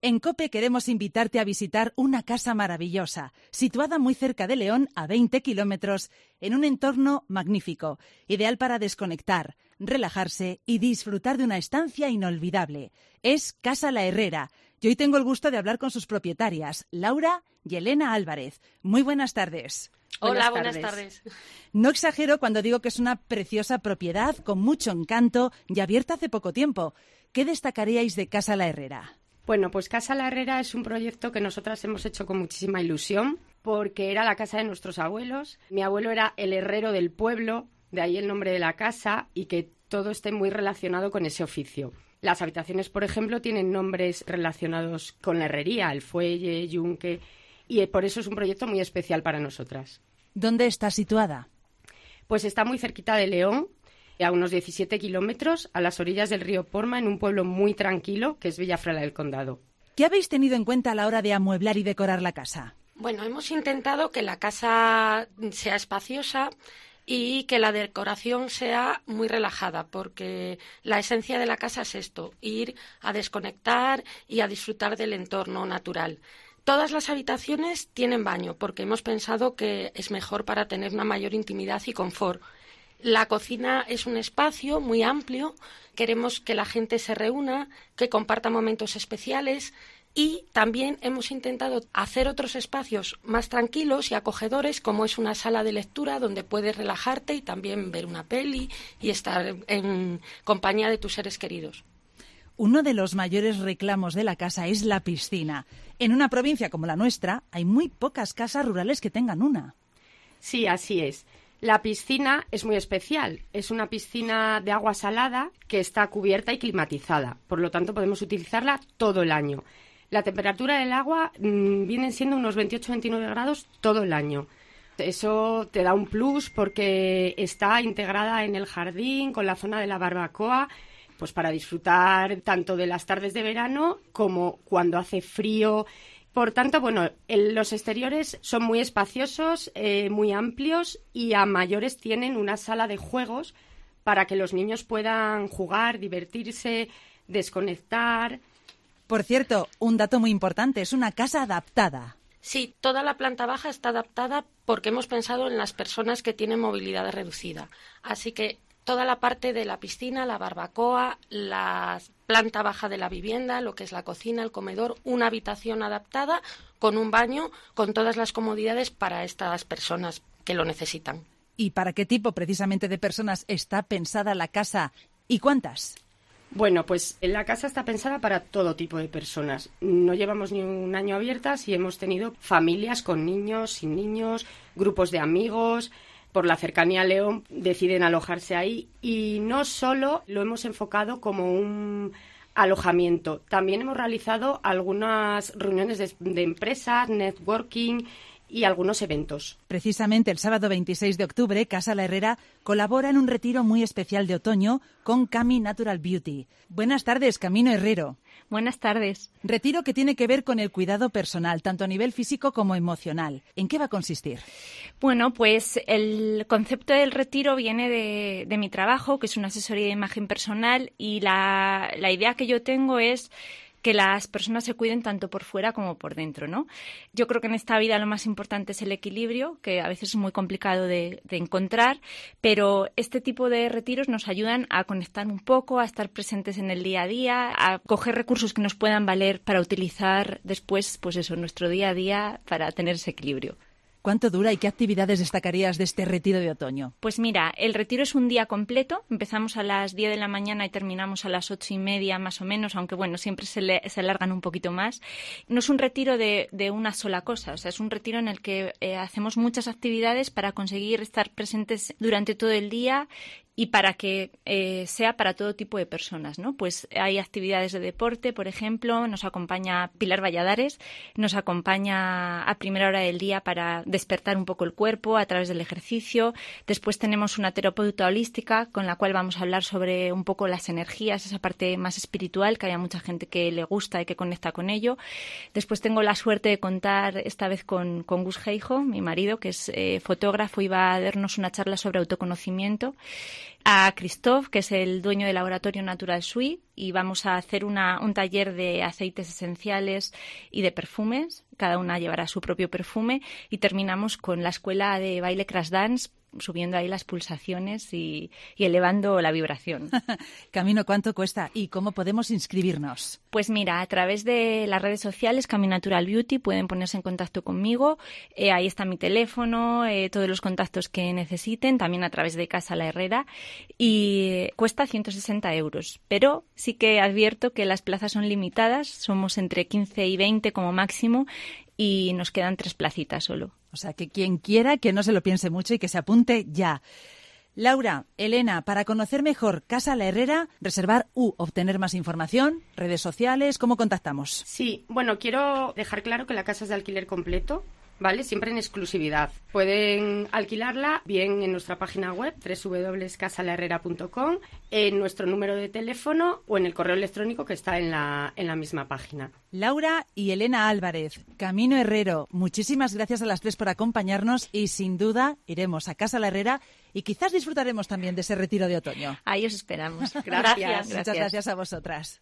En COPE queremos invitarte a visitar una casa maravillosa, situada muy cerca de León, a 20 kilómetros, en un entorno magnífico, ideal para desconectar, relajarse y disfrutar de una estancia inolvidable. Es Casa La Herrera. Y hoy tengo el gusto de hablar con sus propietarias, Laura y Elena Álvarez. Muy buenas tardes. Hola, buenas tardes. No exagero cuando digo que es una preciosa propiedad con mucho encanto y abierta hace poco tiempo. ¿Qué destacaríais de Casa La Herrera? Bueno, pues Casa La Herrera es un proyecto que nosotras hemos hecho con muchísima ilusión porque era la casa de nuestros abuelos. Mi abuelo era el herrero del pueblo, de ahí el nombre de la casa, y que todo esté muy relacionado con ese oficio. Las habitaciones, por ejemplo, tienen nombres relacionados con la herrería, el fuelle, yunque, y por eso es un proyecto muy especial para nosotras. ¿Dónde está situada? Pues está muy cerquita de León, a unos 17 kilómetros, a las orillas del río Porma, en un pueblo muy tranquilo, que es Villafrala del Condado. ¿Qué habéis tenido en cuenta a la hora de amueblar y decorar la casa? Bueno, hemos intentado que la casa sea espaciosa y que la decoración sea muy relajada, porque la esencia de la casa es esto, ir a desconectar y a disfrutar del entorno natural. Todas las habitaciones tienen baño, porque hemos pensado que es mejor para tener una mayor intimidad y confort. La cocina es un espacio muy amplio, queremos que la gente se reúna, que comparta momentos especiales y también hemos intentado hacer otros espacios más tranquilos y acogedores, como es una sala de lectura donde puedes relajarte y también ver una peli y estar en compañía de tus seres queridos. Uno de los mayores reclamos de la casa es la piscina. En una provincia como la nuestra hay muy pocas casas rurales que tengan una. Sí, así es. La piscina es muy especial. Es una piscina de agua salada que está cubierta y climatizada. Por lo tanto, podemos utilizarla todo el año. La temperatura del agua vienen siendo unos 28-29 grados todo el año. Eso te da un plus porque está integrada en el jardín con la zona de la barbacoa, pues para disfrutar tanto de las tardes de verano como cuando hace frío. Por tanto, bueno, los exteriores son muy espaciosos, muy amplios y a mayores tienen una sala de juegos para que los niños puedan jugar, divertirse, desconectar. Por cierto, un dato muy importante, es una casa adaptada. Sí, toda la planta baja está adaptada porque hemos pensado en las personas que tienen movilidad reducida. Así que toda la parte de la piscina, la barbacoa, la planta baja de la vivienda, lo que es la cocina, el comedor, una habitación adaptada con un baño, con todas las comodidades para estas personas que lo necesitan. ¿Y para qué tipo precisamente de personas está pensada la casa y cuántas? Bueno, pues la casa está pensada para todo tipo de personas. No llevamos ni un año abiertas y hemos tenido familias con niños, sin niños, grupos de amigos. Por la cercanía a León deciden alojarse ahí y no solo lo hemos enfocado como un alojamiento. También hemos realizado algunas reuniones de empresas, networking y algunos eventos. Precisamente el sábado 26 de octubre, Casa La Herrera colabora en un retiro muy especial de otoño con Cami Natural Beauty. Buenas tardes, Camino Herrero. Buenas tardes. Retiro que tiene que ver con el cuidado personal, tanto a nivel físico como emocional. ¿En qué va a consistir? Bueno, pues el concepto del retiro viene de mi trabajo, que es una asesoría de imagen personal, y la idea que yo tengo es que las personas se cuiden tanto por fuera como por dentro, ¿no? Yo creo que en esta vida lo más importante es el equilibrio, que a veces es muy complicado de encontrar, pero este tipo de retiros nos ayudan a conectar un poco, a estar presentes en el día a día, a coger recursos que nos puedan valer para utilizar después, pues eso, nuestro día a día para tener ese equilibrio. ¿Cuánto dura y qué actividades destacarías de este retiro de otoño? Pues mira, el retiro es un día completo. Empezamos a las 10 de la mañana y terminamos a las 8:30 más o menos, aunque bueno, siempre se alargan un poquito más. No es un retiro de una sola cosa, o sea, es un retiro en el que hacemos muchas actividades para conseguir estar presentes durante todo el día y para que sea para todo tipo de personas, ¿no? Pues hay actividades de deporte, por ejemplo, nos acompaña Pilar Valladares, nos acompaña a primera hora del día para despertar un poco el cuerpo a través del ejercicio. Después tenemos una terapeuta holística con la cual vamos a hablar sobre un poco las energías, esa parte más espiritual, que hay mucha gente que le gusta y que conecta con ello. Después tengo la suerte de contar esta vez con Gus Geijo, mi marido, que es fotógrafo, y va a darnos una charla sobre autoconocimiento. a Christophe, que es el dueño del laboratorio Natural Suite, y vamos a hacer un taller de aceites esenciales y de perfumes. Cada una llevará su propio perfume y terminamos con la escuela de baile Crash Dance, subiendo ahí las pulsaciones y elevando la vibración. Camino, ¿cuánto cuesta y cómo podemos inscribirnos? Pues mira, a través de las redes sociales Camino Natural Beauty pueden ponerse en contacto conmigo. Ahí está mi teléfono, todos los contactos que necesiten, también a través de Casa La Herrera, y cuesta 160 €. Pero sí que advierto que las plazas son limitadas, somos entre 15 y 20 como máximo, y nos quedan 3 placitas solo. O sea, que quien quiera que no se lo piense mucho y que se apunte ya. Laura, Elena, para conocer mejor Casa La Herrera, reservar u obtener más información, redes sociales, ¿cómo contactamos? Sí, bueno, quiero dejar claro que la casa es de alquiler completo, ¿vale? Siempre en exclusividad. Pueden alquilarla bien en nuestra página web, www.casalaherrera.com, en nuestro número de teléfono o en el correo electrónico que está en la misma página. Laura y Elena Álvarez, Camino Herrero, muchísimas gracias a las 3 por acompañarnos y sin duda iremos a Casa La Herrera y quizás disfrutaremos también de ese retiro de otoño. Ahí os esperamos. Gracias. Muchas gracias a vosotras.